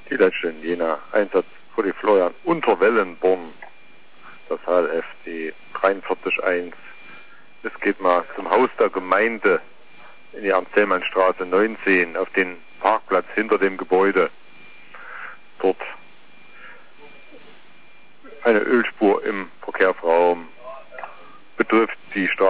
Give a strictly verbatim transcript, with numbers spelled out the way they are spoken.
Die letzte in Jena. Einsatz für die Florian Unterwellenborn. Das H L F die dreiundvierzig eins. Es geht mal zum Haus der Gemeinde in die Ernst-Zellmann-Straße neunzehn auf den Parkplatz hinter dem Gebäude. Dort eine Ölspur im Verkehrsraum betrifft die Straße.